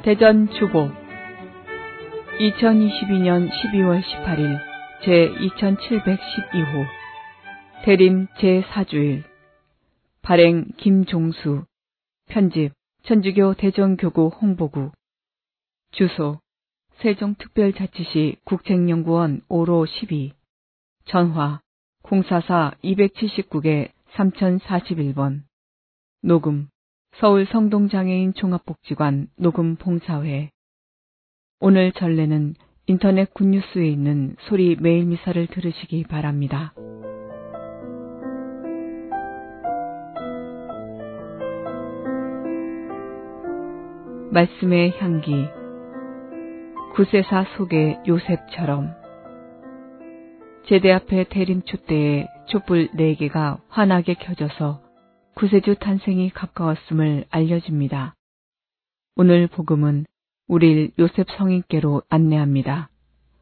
대전 주보 2022년 12월 18일 제2712호 대림 제4주일 발행 김종수 편집 천주교 대전교구 홍보국 주소 세종특별자치시 국책연구원 5로 12 전화 044-279-3041번 녹음 서울 성동장애인 종합복지관 녹음봉사회 오늘 전례는 인터넷 굿뉴스에 있는 소리 매일미사를 들으시기 바랍니다. 말씀의 향기 구세사 속의 요셉처럼 제대 앞에 대림초 때에 촛불 4개가 환하게 켜져서 구세주 탄생이 가까웠음을 알려줍니다. 오늘 복음은 우릴 요셉 성인께로 안내합니다.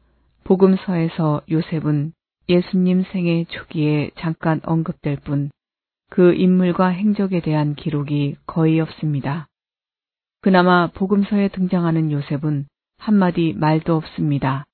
복음서에서 요셉은 예수님 생애 초기에 잠깐 언급될 뿐 그 인물과 행적에 대한 기록이 거의 없습니다. 그나마 복음서에 등장하는 요셉은 한마디 말도 없습니다.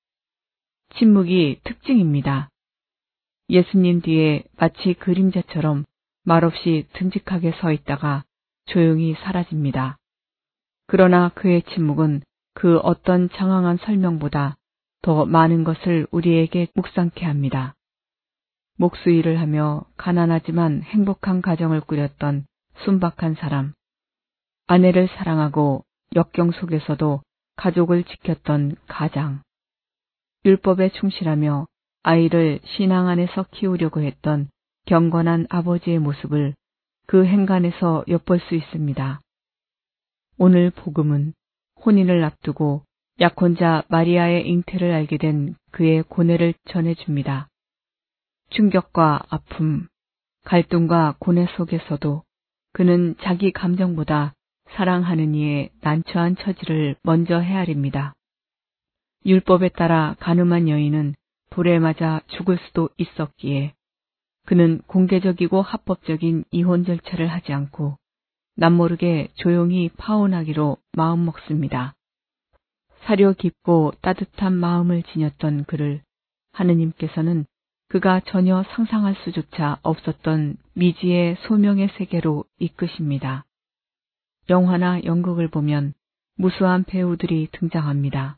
침묵이 특징입니다. 예수님 뒤에 마치 그림자처럼 말없이 듬직하게 서 있다가 조용히 사라집니다. 그러나 그의 침묵은 그 어떤 장황한 설명보다 더 많은 것을 우리에게 묵상케 합니다. 목수일을 하며 가난하지만 행복한 가정을 꾸렸던 순박한 사람, 아내를 사랑하고 역경 속에서도 가족을 지켰던 가장, 율법에 충실하며 아이를 신앙 안에서 키우려고 했던 경건한 아버지의 모습을 그 행간에서 엿볼 수 있습니다. 오늘 복음은 혼인을 앞두고 약혼자 마리아의 잉태를 알게 된 그의 고뇌를 전해줍니다. 충격과 아픔, 갈등과 고뇌 속에서도 그는 자기 감정보다 사랑하는 이의 난처한 처지를 먼저 헤아립니다. 율법에 따라 간음한 여인은 불에 맞아 죽을 수도 있었기에 그는 공개적이고 합법적인 이혼 절차를 하지 않고 남모르게 조용히 파혼하기로 마음먹습니다. 사려 깊고 따뜻한 마음을 지녔던 그를 하느님께서는 그가 전혀 상상할 수조차 없었던 미지의 소명의 세계로 이끄십니다. 영화나 연극을 보면 무수한 배우들이 등장합니다.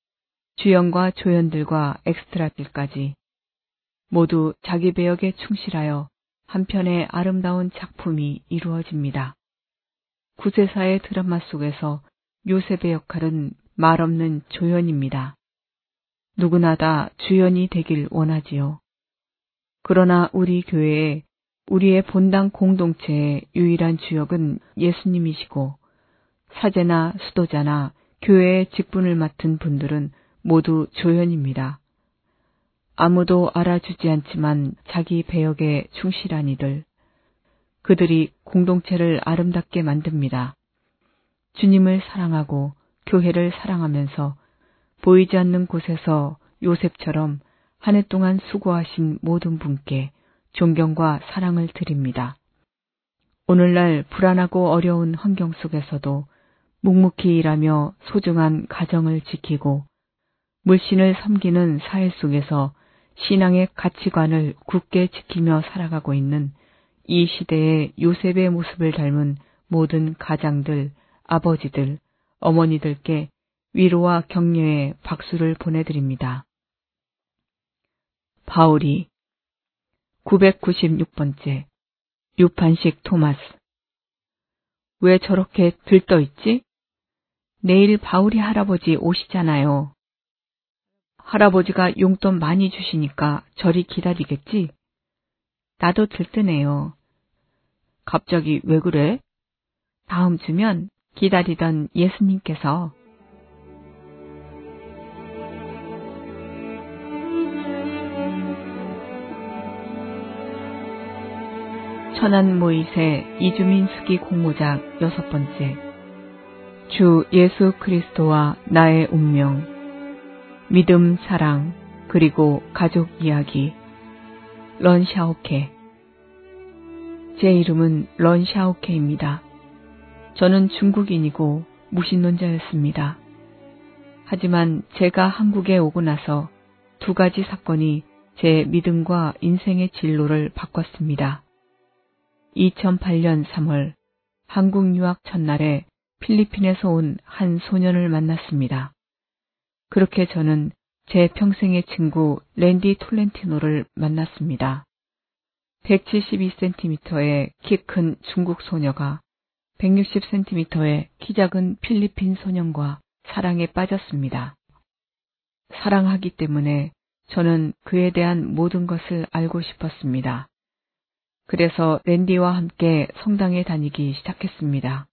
주연과 조연들과 엑스트라들까지 모두 자기 배역에 충실하여 한 편의 아름다운 작품이 이루어집니다. 구세사의 드라마 속에서 요셉의 역할은 말없는 조연입니다. 누구나 다 주연이 되길 원하지요. 그러나 우리 교회에 우리의 본당 공동체의 유일한 주역은 예수님이시고 사제나 수도자나 교회의 직분을 맡은 분들은 모두 조연입니다. 아무도 알아주지 않지만 자기 배역에 충실한 이들, 그들이 공동체를 아름답게 만듭니다. 주님을 사랑하고 교회를 사랑하면서 보이지 않는 곳에서 요셉처럼 한 해 동안 수고하신 모든 분께 존경과 사랑을 드립니다. 오늘날 불안하고 어려운 환경 속에서도 묵묵히 일하며 소중한 가정을 지키고 물신을 섬기는 사회 속에서 신앙의 가치관을 굳게 지키며 살아가고 있는 이 시대의 요셉의 모습을 닮은 모든 가장들, 아버지들, 어머니들께 위로와 격려의 박수를 보내드립니다. 바울이 996번째 유판식 토마스 왜 저렇게 들떠있지? 내일 바울이 할아버지 오시잖아요. 할아버지가 용돈 많이 주시니까 저리 기다리겠지? 나도 들뜨네요. 갑자기 왜 그래? 다음 주면 기다리던 예수님께서 천안 모이세 이주민 수기 공모작 6번째 주 예수 그리스도와 나의 운명 믿음, 사랑, 그리고 가족 이야기 런 샤오케 제 이름은 런 샤오케입니다. 저는 중국인이고 무신론자였습니다. 하지만 제가 한국에 오고 나서 두 가지 사건이 제 믿음과 인생의 진로를 바꿨습니다. 2008년 3월 한국 유학 첫날에 필리핀에서 온 한 소년을 만났습니다. 그렇게 저는 제 평생의 친구 랜디 톨렌티노를 만났습니다. 172cm의 키 큰 중국 소녀가 160cm의 키 작은 필리핀 소년과 사랑에 빠졌습니다. 사랑하기 때문에 저는 그에 대한 모든 것을 알고 싶었습니다. 그래서 랜디와 함께 성당에 다니기 시작했습니다.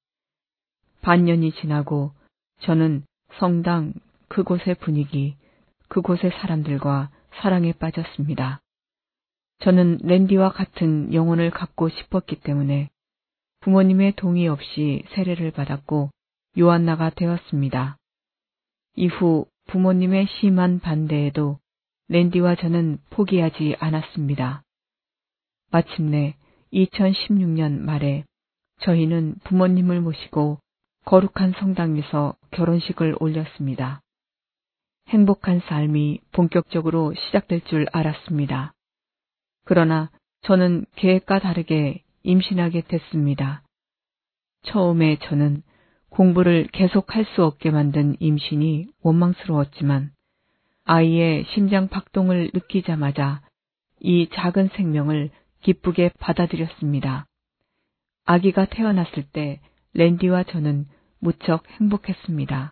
반년이 지나고 저는 성당, 그곳의 분위기, 그곳의 사람들과 사랑에 빠졌습니다. 저는 랜디와 같은 영혼을 갖고 싶었기 때문에 부모님의 동의 없이 세례를 받았고 요한나가 되었습니다. 이후 부모님의 심한 반대에도 랜디와 저는 포기하지 않았습니다. 마침내 2016년 말에 저희는 부모님을 모시고 거룩한 성당에서 결혼식을 올렸습니다. 행복한 삶이 본격적으로 시작될 줄 알았습니다. 그러나 저는 계획과 다르게 임신하게 됐습니다. 처음에 저는 공부를 계속할 수 없게 만든 임신이 원망스러웠지만 아이의 심장 박동을 느끼자마자 이 작은 생명을 기쁘게 받아들였습니다. 아기가 태어났을 때 랜디와 저는 무척 행복했습니다.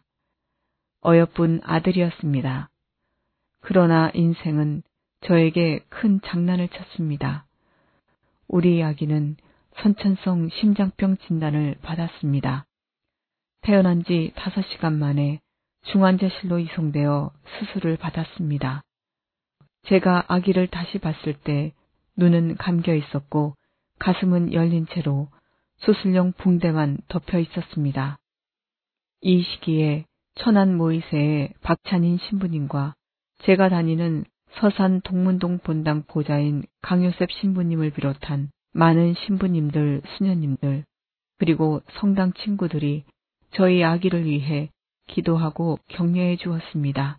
어여쁜 아들이었습니다. 그러나 인생은 저에게 큰 장난을 쳤습니다. 우리 아기는 선천성 심장병 진단을 받았습니다. 태어난 지 5시간 만에 중환자실로 이송되어 수술을 받았습니다. 제가 아기를 다시 봤을 때 눈은 감겨 있었고 가슴은 열린 채로 수술용 붕대만 덮여 있었습니다. 이 시기에 천안 모이세의 박찬인 신부님과 제가 다니는 서산 동문동 본당 보좌인 강요셉 신부님을 비롯한 많은 신부님들, 수녀님들, 그리고 성당 친구들이 저희 아기를 위해 기도하고 격려해 주었습니다.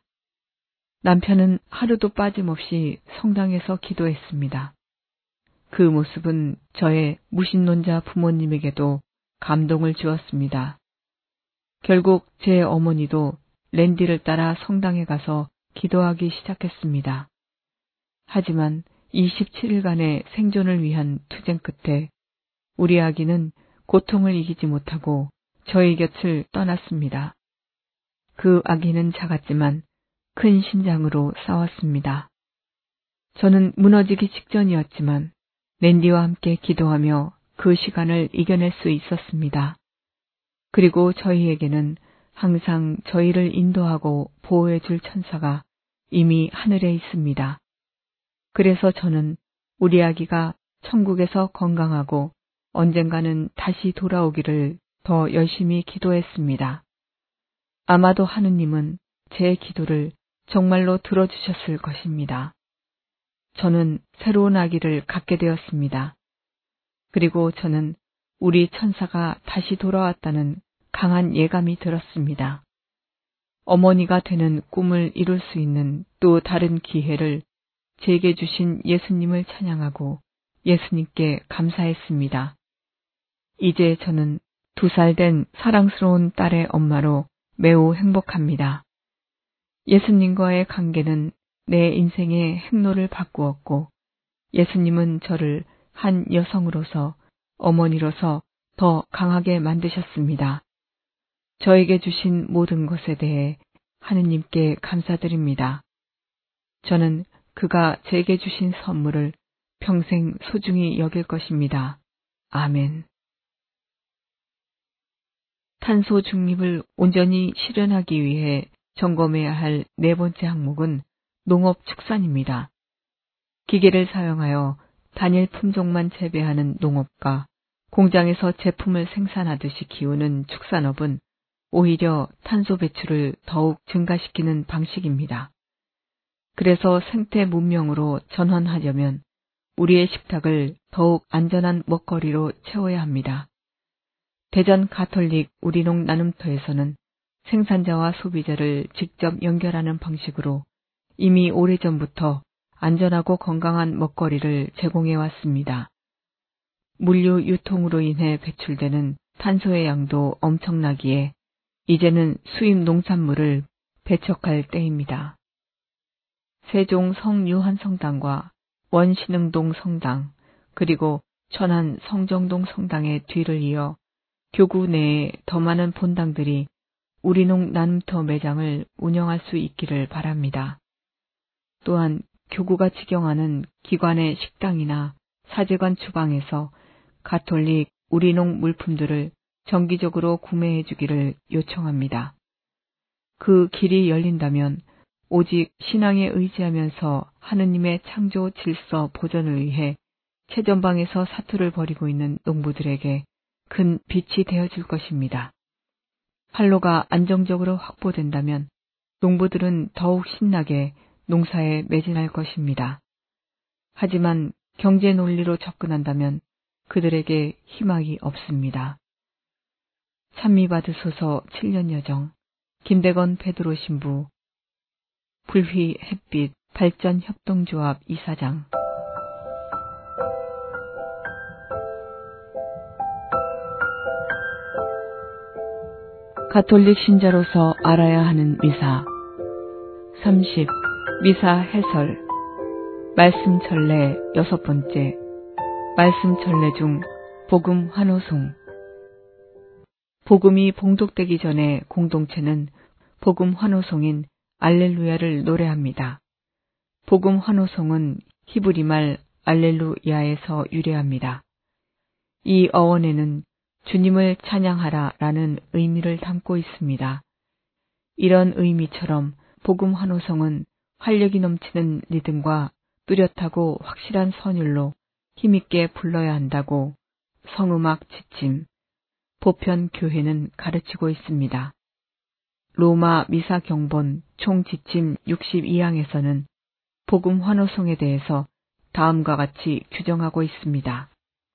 남편은 하루도 빠짐없이 성당에서 기도했습니다. 그 모습은 저의 무신론자 부모님에게도 감동을 주었습니다. 결국 제 어머니도 랜디를 따라 성당에 가서 기도하기 시작했습니다. 하지만 27일간의 생존을 위한 투쟁 끝에 우리 아기는 고통을 이기지 못하고 저희 곁을 떠났습니다. 그 아기는 작았지만 큰 심장으로 싸웠습니다. 저는 무너지기 직전이었지만 랜디와 함께 기도하며 그 시간을 이겨낼 수 있었습니다. 그리고 저희에게는 항상 저희를 인도하고 보호해 줄 천사가 이미 하늘에 있습니다. 그래서 저는 우리 아기가 천국에서 건강하고 언젠가는 다시 돌아오기를 더 열심히 기도했습니다. 아마도 하느님은 제 기도를 정말로 들어주셨을 것입니다. 저는 새로운 아기를 갖게 되었습니다. 그리고 저는 우리 천사가 다시 돌아왔다는 강한 예감이 들었습니다. 어머니가 되는 꿈을 이룰 수 있는 또 다른 기회를 제게 주신 예수님을 찬양하고 예수님께 감사했습니다. 이제 저는 2살 된 사랑스러운 딸의 엄마로 매우 행복합니다. 예수님과의 관계는 내 인생의 행로를 바꾸었고 예수님은 저를 한 여성으로서 어머니로서 더 강하게 만드셨습니다. 저에게 주신 모든 것에 대해 하느님께 감사드립니다. 저는 그가 제게 주신 선물을 평생 소중히 여길 것입니다. 아멘. 탄소 중립을 온전히 실현하기 위해 점검해야 할 네 번째 항목은 농업축산입니다. 기계를 사용하여 단일 품종만 재배하는 농업과 공장에서 제품을 생산하듯이 키우는 축산업은 오히려 탄소 배출을 더욱 증가시키는 방식입니다. 그래서 생태 문명으로 전환하려면 우리의 식탁을 더욱 안전한 먹거리로 채워야 합니다. 대전 가톨릭 우리농 나눔터에서는 생산자와 소비자를 직접 연결하는 방식으로 이미 오래전부터 안전하고 건강한 먹거리를 제공해 왔습니다. 물류 유통으로 인해 배출되는 탄소의 양도 엄청나기에 이제는 수입 농산물을 배척할 때입니다. 세종 성유한성당과 원신흥동 성당, 그리고 천안 성정동 성당의 뒤를 이어 교구 내에 더 많은 본당들이 우리농 나눔터 매장을 운영할 수 있기를 바랍니다. 또한 교구가 직영하는 기관의 식당이나 사제관 주방에서 가톨릭 우리농 물품들을 정기적으로 구매해 주기를 요청합니다. 그 길이 열린다면 오직 신앙에 의지하면서 하느님의 창조 질서 보전을 위해 최전방에서 사투를 벌이고 있는 농부들에게 큰 빛이 되어줄 것입니다. 판로가 안정적으로 확보된다면 농부들은 더욱 신나게 농사에 매진할 것입니다. 하지만 경제 논리로 접근한다면 그들에게 희망이 없습니다. 찬미받으소서 7년 여정, 김대건 베드로 신부, 불휘 햇빛 발전협동조합 이사장. 가톨릭 신자로서 알아야 하는 미사 30. 미사 해설. 말씀 전례 6번째. 말씀 전례 중 복음 환호송. 복음이 봉독되기 전에 공동체는 복음 환호송인 알렐루야를 노래합니다. 복음 환호송은 히브리말 알렐루야에서 유래합니다. 이 어원에는 주님을 찬양하라 라는 의미를 담고 있습니다. 이런 의미처럼 복음 환호성은 활력이 넘치는 리듬과 뚜렷하고 확실한 선율로 힘있게 불러야 한다고 성음악 지침, 보편교회는 가르치고 있습니다. 로마 미사 경본 총 지침 62항에서는 복음 환호성에 대해서 다음과 같이 규정하고 있습니다.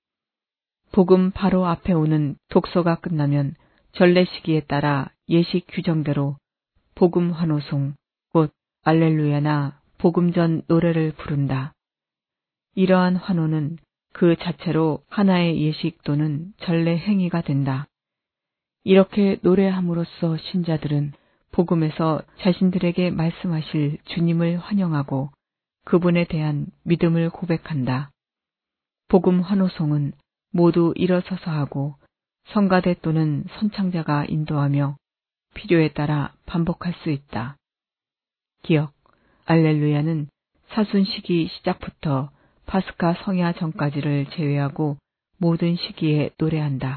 복음 바로 앞에 오는 독서가 끝나면 전례 시기에 따라 예식 규정대로 복음 환호송, 곧 알렐루야나 복음 전 노래를 부른다. 이러한 환호는 그 자체로 하나의 예식 또는 전례 행위가 된다. 이렇게 노래함으로써 신자들은 복음에서 자신들에게 말씀하실 주님을 환영하고 그분에 대한 믿음을 고백한다. 복음 환호송은 모두 일어서서 하고 성가대 또는 선창자가 인도하며 필요에 따라 반복할 수 있다. 기억, 알렐루야는 사순 시기 시작부터 파스카 성야 전까지를 제외하고 모든 시기에 노래한다.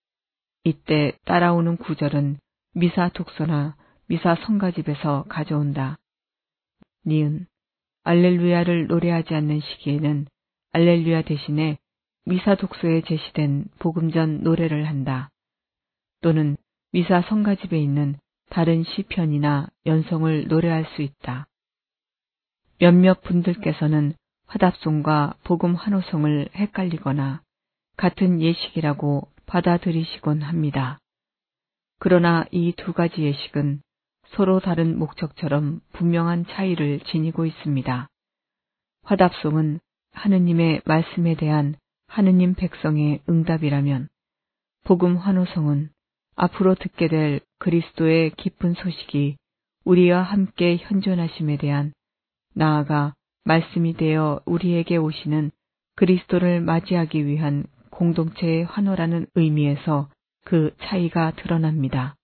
이때 따라오는 구절은 미사 독서나 미사 성가집에서 가져온다. 니은, 알렐루야를 노래하지 않는 시기에는 알렐루야 대신에 미사 독서에 제시된 복음전 노래를 한다. 또는 미사 성가집에 있는 다른 시편이나 연성을 노래할 수 있다. 몇몇 분들께서는 화답송과 복음 환호송을 헷갈리거나 같은 예식이라고 받아들이시곤 합니다. 그러나 이 두 가지 예식은 서로 다른 목적처럼 분명한 차이를 지니고 있습니다. 화답송은 하느님의 말씀에 대한 하느님 백성의 응답이라면 복음 환호성은 앞으로 듣게 될 그리스도의 기쁜 소식이 우리와 함께 현존하심에 대한 나아가 말씀이 되어 우리에게 오시는 그리스도를 맞이하기 위한 공동체의 환호라는 의미에서 그 차이가 드러납니다.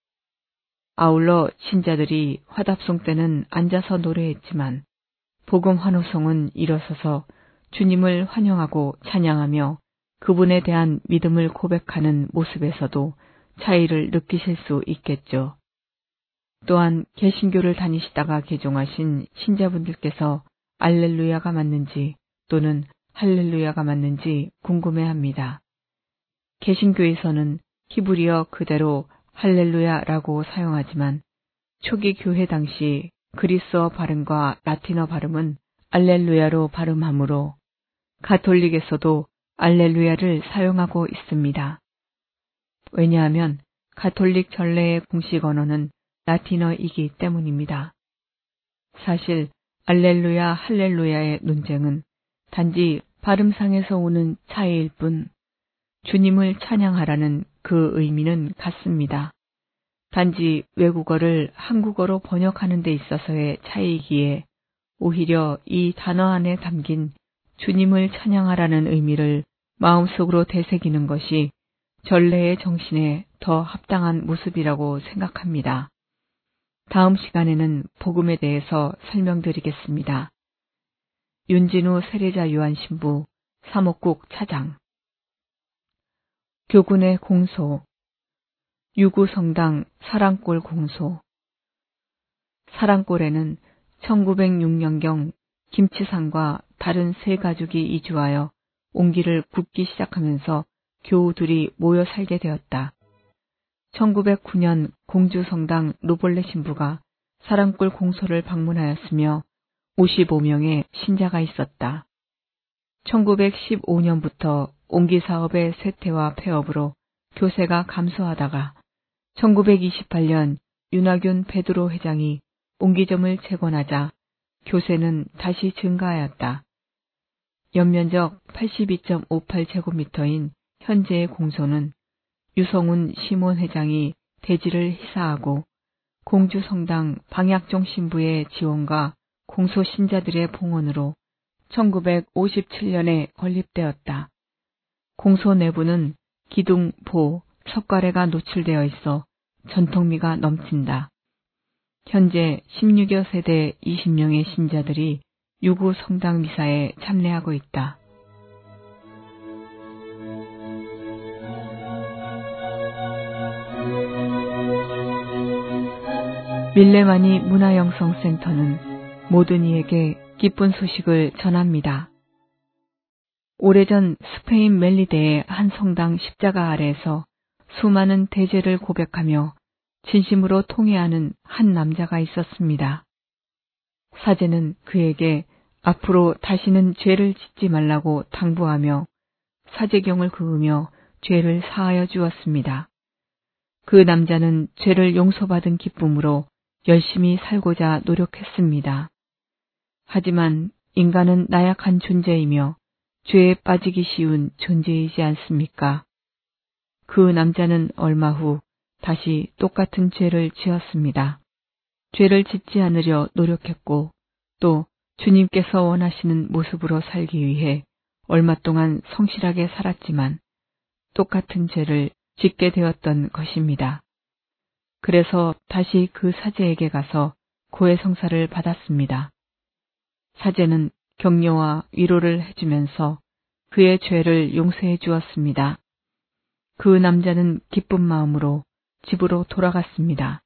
아울러 신자들이 화답송 때는 앉아서 노래했지만 복음 환호성은 일어서서 주님을 환영하고 찬양하며 그분에 대한 믿음을 고백하는 모습에서도 차이를 느끼실 수 있겠죠. 또한 개신교를 다니시다가 개종하신 신자분들께서 알렐루야가 맞는지 또는 할렐루야가 맞는지 궁금해합니다. 개신교에서는 히브리어 그대로 할렐루야라고 사용하지만 초기 교회 당시 그리스어 발음과 라틴어 발음은 알렐루야로 발음하므로 가톨릭에서도 알렐루야를 사용하고 있습니다. 왜냐하면 가톨릭 전례의 공식 언어는 라틴어이기 때문입니다. 사실 알렐루야, 할렐루야의 논쟁은 단지 발음상에서 오는 차이일 뿐 주님을 찬양하라는 그 의미는 같습니다. 단지 외국어를 한국어로 번역하는 데 있어서의 차이이기에 오히려 이 단어 안에 담긴 주님을 찬양하라는 의미를 마음속으로 되새기는 것이 전례의 정신에 더 합당한 모습이라고 생각합니다. 다음 시간에는 복음에 대해서 설명드리겠습니다. 윤진우 세례자 요한신부 사목국 차장 교군의 공소 유구성당 사랑골 공소 사랑골에는 1906년경 김치상과 다른 세 가족이 이주하여 옹기를 굽기 시작하면서 교우들이 모여 살게 되었다. 1909년 공주성당 루볼레 신부가 사랑골 공소를 방문하였으며 55명의 신자가 있었다. 1915년부터 옹기 사업의 쇠퇴와 폐업으로 교세가 감소하다가 1928년 윤하균 베드로 회장이 옹기점을 재건하자 교세는 다시 증가하였다. 연면적 82.58제곱미터인 현재의 공소는 유성훈 시몬 회장이 대지를 희사하고 공주성당 방약종 신부의 지원과 공소 신자들의 봉헌으로 1957년에 건립되었다. 공소 내부는 기둥, 보, 석가래가 노출되어 있어 전통미가 넘친다. 현재 16여 세대 20명의 신자들이 유구 성당 미사에 참례하고 있다. 밀레마니 문화영성센터는 모든 이에게 기쁜 소식을 전합니다. 오래전 스페인 멜리데의 한 성당 십자가 아래에서 수많은 대죄를 고백하며 진심으로 통회하는 한 남자가 있었습니다. 사제는 그에게 앞으로 다시는 죄를 짓지 말라고 당부하며 사제경을 그으며 죄를 사하여 주었습니다. 그 남자는 죄를 용서받은 기쁨으로 열심히 살고자 노력했습니다. 하지만 인간은 나약한 존재이며 죄에 빠지기 쉬운 존재이지 않습니까? 그 남자는 얼마 후 다시 똑같은 죄를 지었습니다. 죄를 짓지 않으려 노력했고 또 주님께서 원하시는 모습으로 살기 위해 얼마 동안 성실하게 살았지만 똑같은 죄를 짓게 되었던 것입니다. 그래서 다시 그 사제에게 가서 고해성사를 받았습니다. 사제는 격려와 위로를 해주면서 그의 죄를 용서해 주었습니다. 그 남자는 기쁜 마음으로 집으로 돌아갔습니다.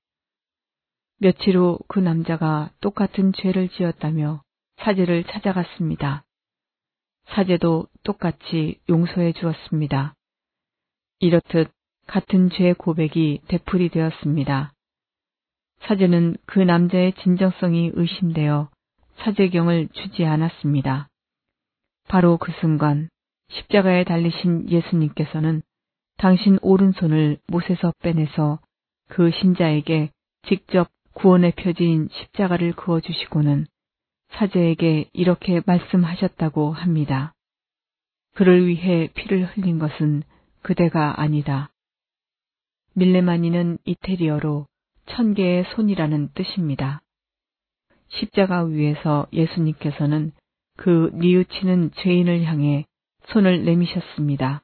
며칠 후 그 남자가 똑같은 죄를 지었다며 사제를 찾아갔습니다. 사제도 똑같이 용서해 주었습니다. 이렇듯 같은 죄 고백이 되풀이 되었습니다. 사제는 그 남자의 진정성이 의심되어 사제경을 주지 않았습니다. 바로 그 순간 십자가에 달리신 예수님께서는 당신 오른손을 못에서 빼내서 그 신자에게 직접 구원의 표지인 십자가를 그어주시고는 사제에게 이렇게 말씀하셨다고 합니다. 그를 위해 피를 흘린 것은 그대가 아니다. 밀레마니는 이태리어로 1000개의 손이라는 뜻입니다. 십자가 위에서 예수님께서는 그 뉘우치는 죄인을 향해 손을 내미셨습니다.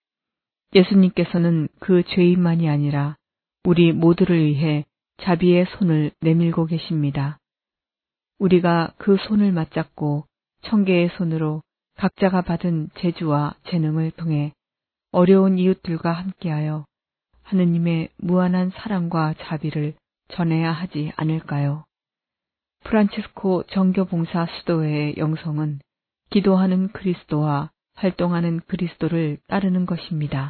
예수님께서는 그 죄인만이 아니라 우리 모두를 위해 자비의 손을 내밀고 계십니다. 우리가 그 손을 맞잡고 1000개의 손으로 각자가 받은 재주와 재능을 통해 어려운 이웃들과 함께하여 하느님의 무한한 사랑과 자비를 전해야 하지 않을까요? 프란치스코 정교봉사 수도회의 영성은 기도하는 그리스도와 활동하는 그리스도를 따르는 것입니다.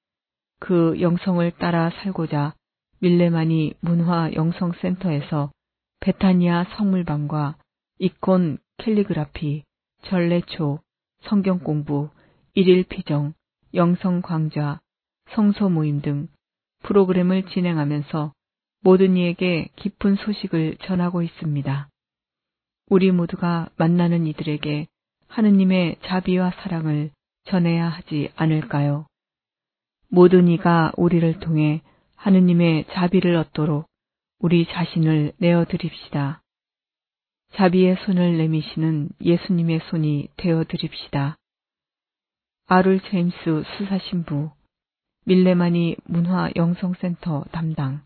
그 영성을 따라 살고자 밀레마니 문화영성센터에서 베타니아 성물방과 이콘 캘리그라피, 전래초, 성경공부, 일일피정, 영성광좌, 성서모임 등 프로그램을 진행하면서 모든 이에게 기쁜 소식을 전하고 있습니다. 우리 모두가 만나는 이들에게 하느님의 자비와 사랑을 전해야 하지 않을까요? 모든 이가 우리를 통해 하느님의 자비를 얻도록 우리 자신을 내어드립시다. 자비의 손을 내미시는 예수님의 손이 되어드립시다. 아룰 제임스 수사신부, 밀레마니 문화영성센터 담당,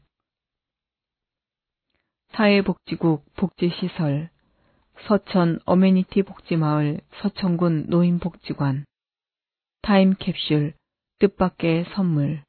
사회복지국 복지시설, 서천 어메니티 복지마을 서천군 노인복지관, 타임캡슐 뜻밖의 선물,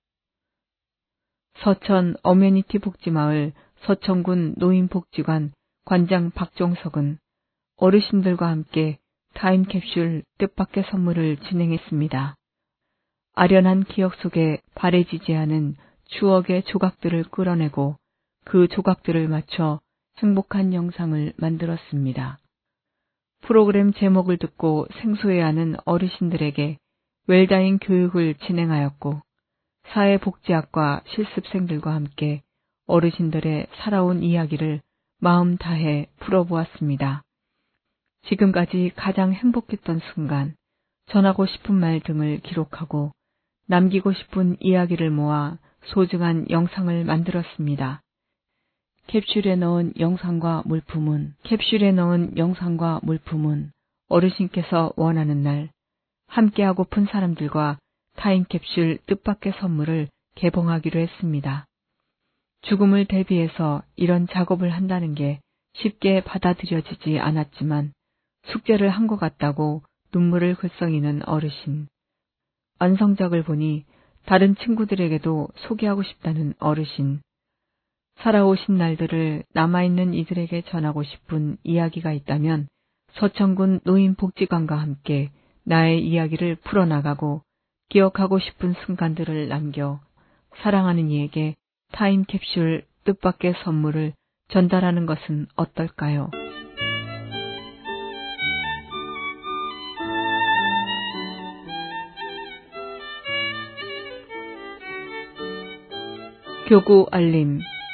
서천 어메니티 복지마을 서천군 노인복지관 관장 박종석은 어르신들과 함께 타임캡슐 뜻밖의 선물을 진행했습니다. 아련한 기억 속에 바래지지 않은 추억의 조각들을 끌어내고 그 조각들을 맞춰 행복한 영상을 만들었습니다. 프로그램 제목을 듣고 생소해하는 어르신들에게 웰다잉 교육을 진행하였고 사회복지학과 실습생들과 함께 어르신들의 살아온 이야기를 마음 다해 풀어보았습니다. 지금까지 가장 행복했던 순간, 전하고 싶은 말 등을 기록하고 남기고 싶은 이야기를 모아 소중한 영상을 만들었습니다. 캡슐에 넣은 영상과 물품은 어르신께서 원하는 날 함께하고픈 사람들과 타임캡슐 뜻밖의 선물을 개봉하기로 했습니다. 죽음을 대비해서 이런 작업을 한다는 게 쉽게 받아들여지지 않았지만 숙제를 한 것 같다고 눈물을 글썽이는 어르신. 완성작을 보니 다른 친구들에게도 소개하고 싶다는 어르신. 살아오신 날들을 남아있는 이들에게 전하고 싶은 이야기가 있다면 서천군 노인복지관과 함께 나의 이야기를 풀어나가고 기억하고 싶은 순간들을 남겨 사랑하는 이에게 타임캡슐 뜻밖의 선물을 전달하는 것은 어떨까요? 교구 알림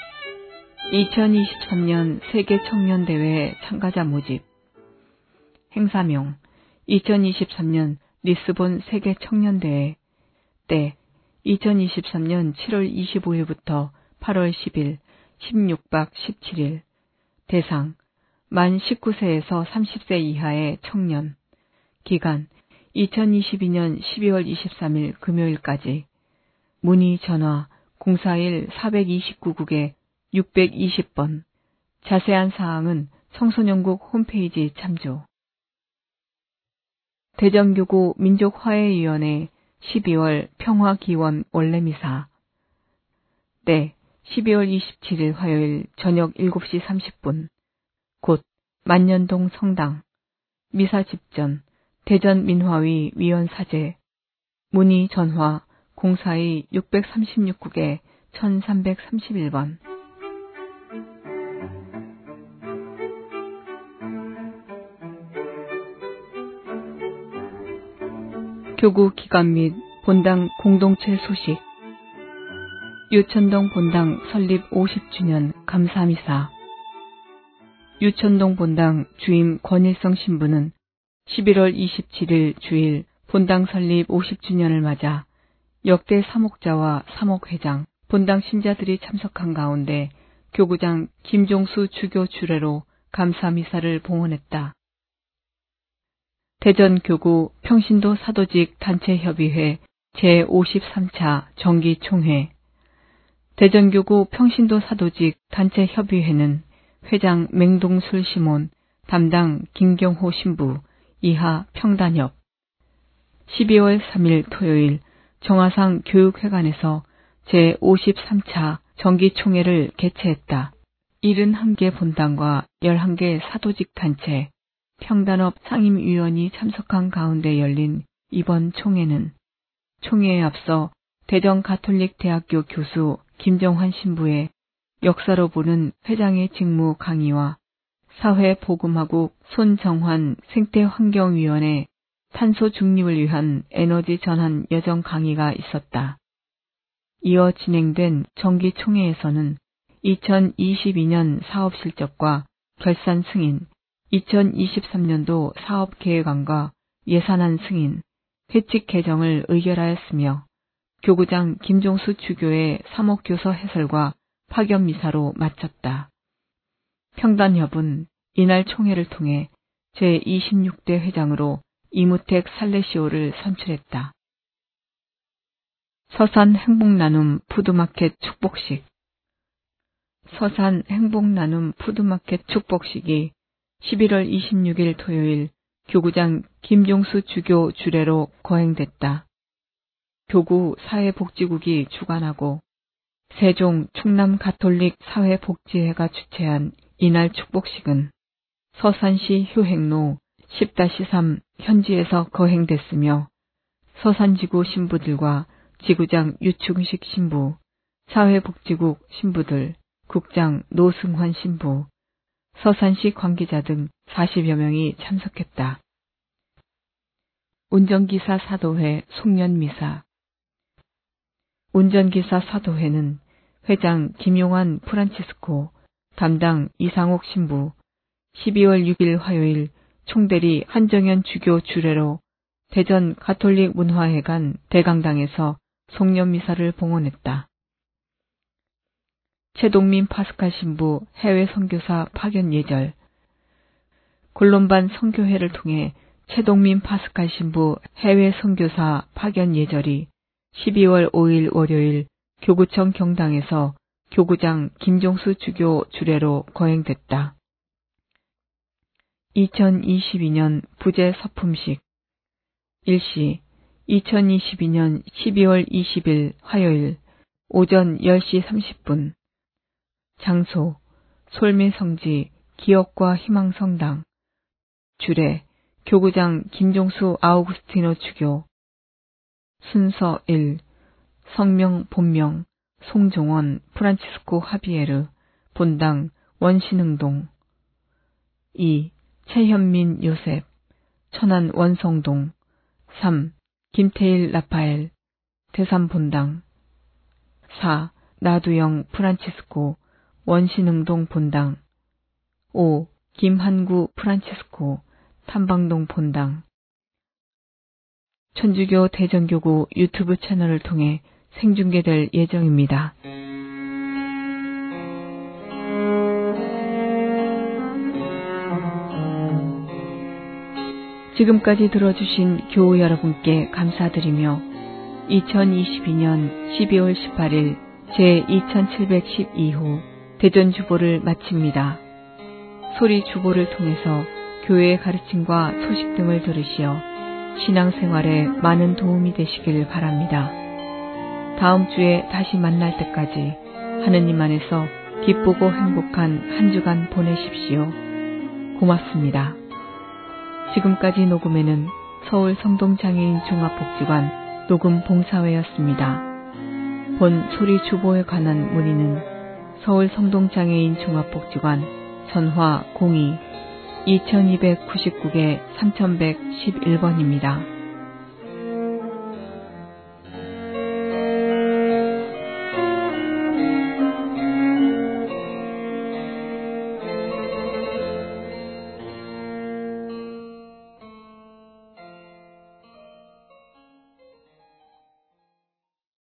2023년 세계청년대회 참가자 모집 행사명 2023년 리스본 세계청년대회 때 2023년 7월 25일부터 8월 10일 16박 17일 대상 만 19세에서 30세 이하의 청년 기간 2022년 12월 23일 금요일까지 문의 전화 041-429국에 620번 자세한 사항은 청소년국 홈페이지 참조 대전교구 민족화해위원회 12월 평화기원 원래미사 때 12월 27일 화요일 저녁 7시 30분 곧 만년동 성당 미사 집전 대전민화위 위원사제 문의 전화 042-636국에 1331번 교구 기관 및 본당 공동체 소식 유천동 본당 설립 50주년 감사미사 유천동 본당 주임 권일성 신부는 11월 27일 주일 본당 설립 50주년을 맞아 역대 사목자와 사목회장, 본당 신자들이 참석한 가운데 교구장 김종수 주교 주례로 감사미사를 봉헌했다. 대전교구 평신도 사도직 단체협의회 제53차 정기총회 대전교구 평신도 사도직 단체협의회는 회장 맹동술 시몬, 담당 김경호 신부, 이하 평단협 12월 3일 토요일 정화상 교육회관에서 제53차 정기총회를 개최했다. 71개 본당과 11개 사도직 단체, 평단협 상임위원이 참석한 가운데 열린 이번 총회는 총회에 앞서 대전가톨릭대학교 교수 김정환 신부의 역사로 보는 회장의 직무 강의와 사회보금화국 손정환 생태환경위원회 탄소 중립을 위한 에너지 전환 여정 강의가 있었다. 이어 진행된 정기총회에서는 2022년 사업실적과 결산 승인, 2023년도 사업계획안과 예산안 승인, 회칙 개정을 의결하였으며 교구장 김종수 주교의 사목교서 해설과 파견 미사로 마쳤다. 평단협은 이날 총회를 통해 제26대 회장으로 이무택 살레시오를 선출했다. 서산 행복나눔 푸드마켓 축복식. 서산 행복나눔 푸드마켓 축복식이 11월 26일 토요일 교구장 김종수 주교 주례로 거행됐다. 교구 사회복지국이 주관하고 세종 충남 가톨릭 사회복지회가 주최한 이날 축복식은 서산시 효행로 10-3 현지에서 거행됐으며 서산지구 신부들과 지구장 유충식 신부, 사회복지국 신부들, 국장 노승환 신부, 서산시 관계자 등 40여 명이 참석했다. 운전기사 사도회 송년미사. 운전기사 사도회는 회장 김용환 프란치스코, 담당 이상옥 신부, 12월 6일 화요일 총대리 한정현 주교 주례로 대전 가톨릭 문화회관 대강당에서 송년미사를 봉헌했다. 최동민 파스칼 신부 해외 선교사 파견 예절. 골론반 선교회를 통해 최동민 파스칼 신부 해외 선교사 파견 예절이 12월 5일 월요일 교구청 경당에서 교구장 김종수 주교 주례로 거행됐다. 2022년 부재 서품식. 일시 2022년 12월 20일 화요일 오전 10시 30분. 장소 솔미성지 기억과 희망성당. 주례 교구장 김종수 아우구스티노 주교. 순서 1. 성명 본명 송종원 프란치스코 하비에르 본당 원신흥동. 2. 최현민 요셉 천안 원성동. 3. 김태일 라파엘 대삼 본당. 4. 나두영 프란치스코 원신흥동 본당. 5. 김한구 프란치스코 탐방동 본당. 천주교 대전교구 유튜브 채널을 통해 생중계될 예정입니다. 지금까지 들어주신 교우 여러분께 감사드리며 2022년 12월 18일 제2712호 대전주보를 마칩니다. 소리 주보를 통해서 교회의 가르침과 소식 등을 들으시어 신앙생활에 많은 도움이 되시길 바랍니다. 다음 주에 다시 만날 때까지 하느님 안에서 기쁘고 행복한 한 주간 보내십시오. 고맙습니다. 지금까지 녹음에는 서울 성동장애인 종합복지관 녹음 봉사회였습니다. 본 소리 주보에 관한 문의는 서울 성동장애인 종합복지관 전화 02-2299-3111번입니다.